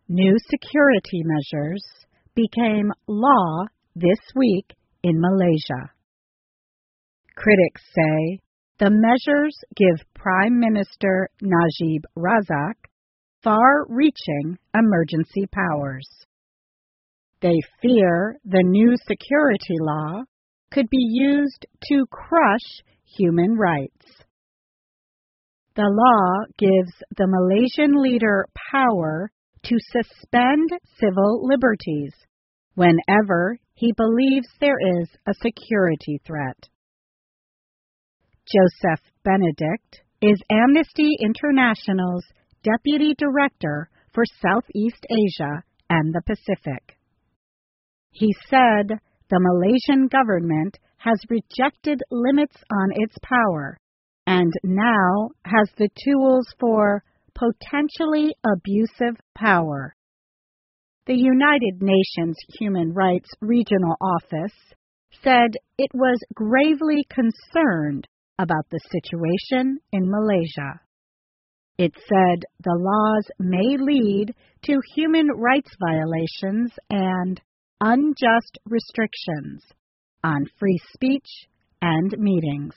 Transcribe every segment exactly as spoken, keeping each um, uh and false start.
New security measures became law this week in Malaysia. Critics say the measures give Prime Minister Najib Razak far-reaching emergency powers. They fear the new security law could be used to crush human rights. The law gives the Malaysian leader power to suspend civil liberties whenever he believes there is a security threat. Joseph Benedict is Amnesty International's Deputy Director for Southeast Asia and the Pacific. He said the Malaysian government has rejected limits on its power and now has the tools for potentially abusive power. The United Nations Human Rights Regional Office said it was gravely concerned about the situation in Malaysia. It said the laws may lead to human rights violations and unjust restrictions on free speech and meetings.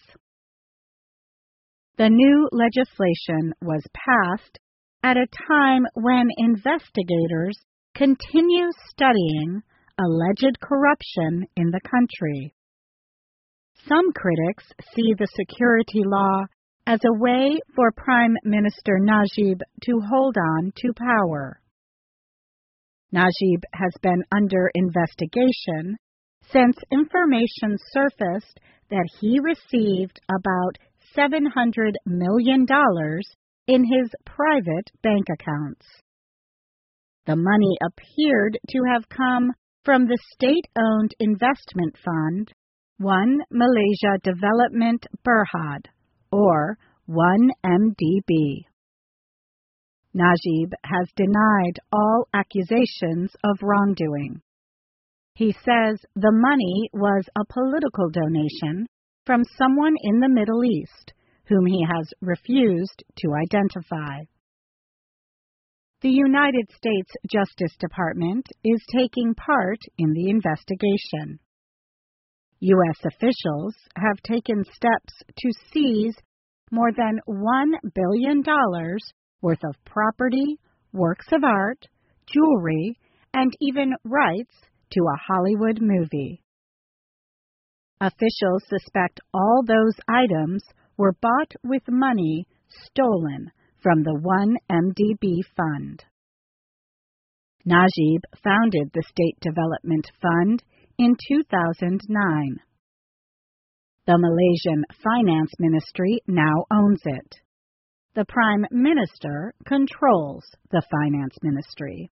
The new legislation was passed at a time when investigators continue studying alleged corruption in the country. Some critics see the security law as a way for Prime Minister Najib to hold on to power. Najib has been under investigation since information surfaced that he received about seven hundred million dollars in his private bank accounts. The money appeared to have come from the state-owned investment fund, One Malaysia Development Berhad, or one M D B. Najib has denied all accusations of wrongdoing. He says the money was a political donation from someone in the Middle East, whom he has refused to identify. The United States Justice Department is taking part in the investigation. U S officials have taken steps to seize more than one billion dollars worth of property, works of art, jewelry, and even rights to a Hollywood movie. Officials suspect all those items were bought with money stolen from the one M D B fund. Najib founded the State Development Fund in two thousand nine. The Malaysian Finance Ministry now owns it. The Prime Minister controls the Finance Ministry.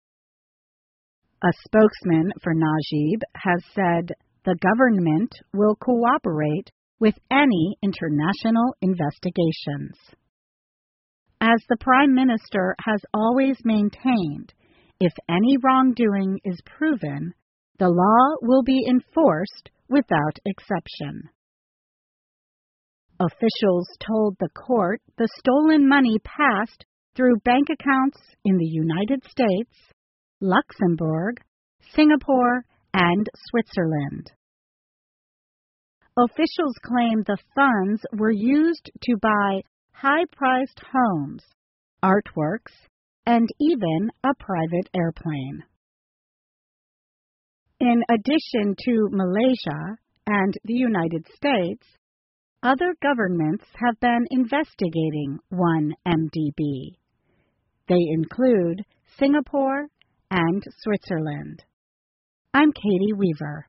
A spokesman for Najib has said the government will cooperate with any international investigations. As the Prime Minister has always maintained, if any wrongdoing is proven, the law will be enforced without exception. Officials told the court the stolen money passed through bank accounts in the United States, Luxembourg, Singapore, and Switzerland. Officials claim the funds were used to buy high-priced homes, artworks, and even a private airplane. In addition to Malaysia and the United States, other governments have been investigating one M D B. They include Singapore and Switzerland. I'm Katie Weaver.